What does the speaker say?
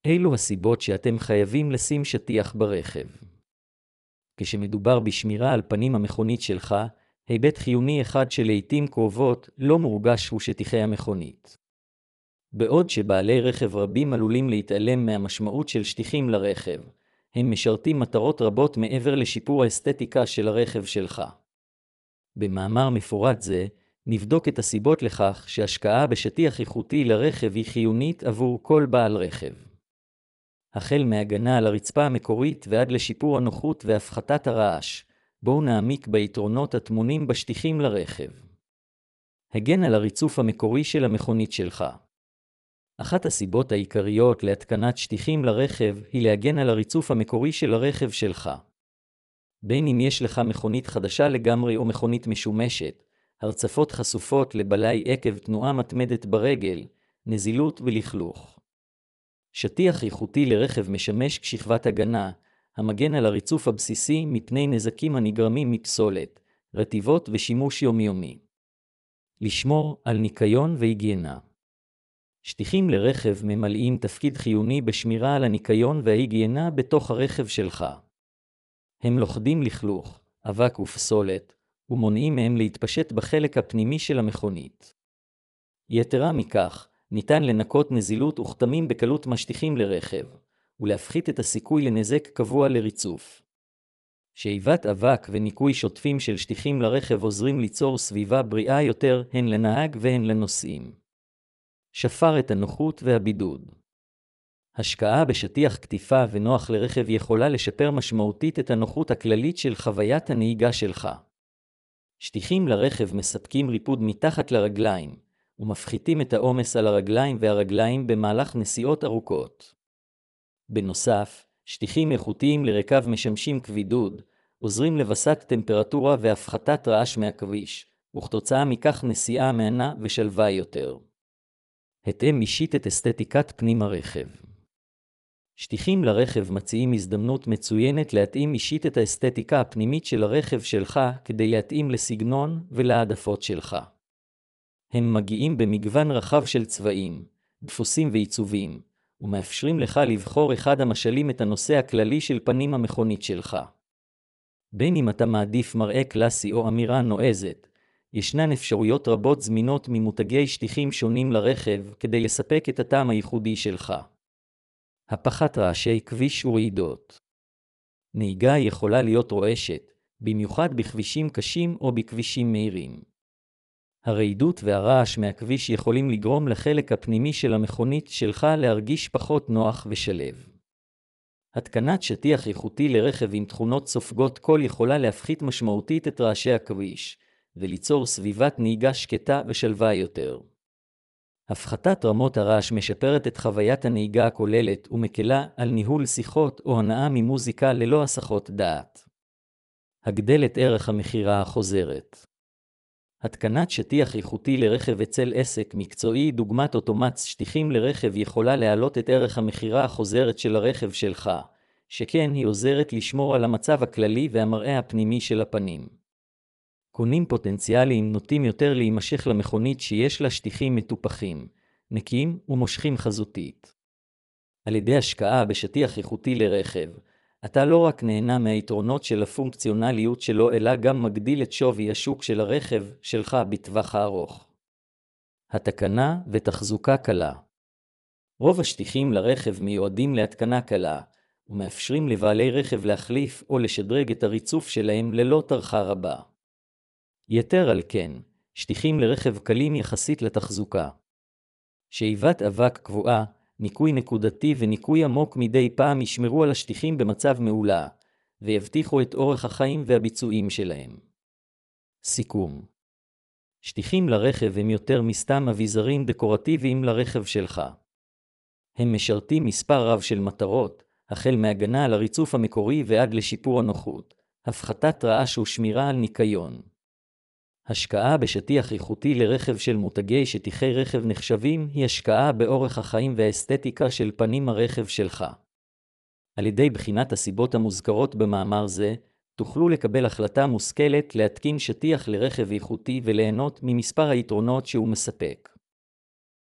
אילו הסיבות שאתם חייבים לשים שטיח ברכב? כשמדובר בשמירה על פנים המכונית שלך, היבט חיוני אחד שלעיתים קרובות לא מורגש הוא שטיחי המכונית. בעוד שבעלי רכב רבים עלולים להתעלם מהמשמעות של שטיחים לרכב, הם משרתים מטרות רבות מעבר לשיפור האסתטיקה של הרכב שלך. במאמר מפורט זה, נבדוק את הסיבות לכך שהשקעה בשטיח איכותי לרכב היא חיונית עבור כל בעל רכב. החל מהגנה על הרצפה המקורית ועד לשיפור הנוחות והפחתת הרעש, בואו נעמיק ביתרונות הטמונים בשטיחים לרכב. הגן על הריצוף המקורי של המכונית שלך. אחת הסיבות העיקריות להתקנת שטיחים לרכב היא להגן על הריצוף המקורי של הרכב שלך. בין אם יש לך מכונית חדשה לגמרי או מכונית משומשת, הרצפות חשופות לבלאי עקב תנועה מתמדת ברגל, נזילות ולכלוך. שטיח איכותי לרכב משמש כשכבת הגנה, המגן על הריצוף הבסיסי מפני נזקים הנגרמים מפסולת, רטיבות ושימוש יומיומי. לשמור על ניקיון והיגיינה. שטיחים לרכב ממלאים תפקיד חיוני בשמירה על הניקיון וההיגיינה בתוך הרכב שלך. הם לוכדים לכלוך, אבק ופסולת, ומונעים מהם להתפשט בחלק הפנימי של המכונית. יתרה מכך, ניתן לנקות נזילות וכתמים בקלות משטיחים לרכב, ולהפחית את הסיכוי לנזק קבוע לריצוף. שאיבת אבק וניקוי שוטפים של שטיחים לרכב עוזרים ליצור סביבה בריאה יותר הן לנהג והן לנוסעים. שפר את הנוחות והבידוד. השקעה בשטיח כתיפה ונוח לרכב יכולה לשפר משמעותית את הנוחות הכללית של חוויית הנהיגה שלך. שטיחים לרכב מספקים ריפוד מתחת לרגליים, ומפחיתים את העומס על הרגליים והרגליים במהלך נסיעות ארוכות. בנוסף, שטיחים איכותיים לרכב משמשים כבידוד, עוזרים לווסת טמפרטורה והפחתת רעש מהכביש, וכתוצאה מכך נסיעה מהנה ושלווה יותר. התאם אישית את אסתטיקת פנים הרכב. שטיחים לרכב מציעים הזדמנות מצוינת להתאים אישית את האסתטיקה הפנימית של הרכב שלך כדי להתאים לסגנון ולעדפות שלך. הם מגיעים במגוון רחב של צבעים, דפוסים ועיצובים, ומאפשרים לך לבחור אחד המשלים את הנושא הכללי של פנים המכונית שלך. בין אם אתה מעדיף מראה קלאסי או אמירה נועזת, ישנן אפשרויות רבות זמינות ממותגי שטיחים שונים לרכב כדי לספק את הטעם הייחודי שלך. הפחת רעשי כביש ורעידות. נהיגה יכולה להיות רועשת, במיוחד בכבישים קשים או בכבישים מהירים. הרעידות והרעש מהכביש יכולים לגרום לחלק הפנימי של המכונית שלך להרגיש פחות נוח ושלב. התקנת שטיח איכותי לרכב עם תכונות סופגות קול יכולה להפחית משמעותית את רעשי הכביש, וליצור סביבת נהיגה שקטה ושלווה יותר. הפחתת רמות הרעש משפרת את חוויית הנהיגה הכוללת ומקלה על ניהול שיחות או הנאה ממוזיקה ללא הסחות דעת. הגדל את ערך המכירה החוזרת. התקנת שטיח איכותי לרכב אצל עסק מקצועי דוגמת אוטומט שטיחים לרכב יכולה להעלות את ערך המכירה החוזרת של הרכב שלך, שכן היא עוזרת לשמור על המצב הכללי והמראה הפנימי של הפנים. קונים פוטנציאליים נוטים יותר להימשך למכונית שיש לה שטיחים מטופחים, נקיים ומושכים חזותית. על ידי השקעה בשטיח איכותי לרכב, אתה לא רק נהנה מהיתרונות של הפונקציונליות שלו, אלא גם מגדיל את שווי השוק של הרכב שלך בטווח הארוך. התקנה ותחזוקה קלה. רוב השטיחים לרכב מיועדים להתקנה קלה, ומאפשרים לבעלי רכב להחליף או לשדרג את הריצוף שלהם ללא טרחה רבה. יתר על כן, שטיחים לרכב קלים יחסית לתחזוקה. שאיבת אבק קבועה, ניקוי נקודתי וניקוי עמוק מדי פעם ישמרו על השטיחים במצב מעולה, ויבטיחו את אורך החיים והביצועים שלהם. סיכום. שטיחים לרכב הם יותר מסתם אביזרים דקורטיביים לרכב שלך. הם משרתים מספר רב של מטרות, החל מהגנה על הריצוף המקורי ועד לשיפור הנוחות, הפחתת רעש ושמירה על ניקיון. השקעה בשטיח איכותי לרכב של מותגי שטיחי רכב נחשבים היא השקעה באורך החיים והאסתטיקה של פנים הרכב שלך. על ידי בחינת הסיבות המוזכרות במאמר זה, תוכלו לקבל החלטה מושכלת להתקין שטיח לרכב איכותי וליהנות ממספר היתרונות שהוא מספק.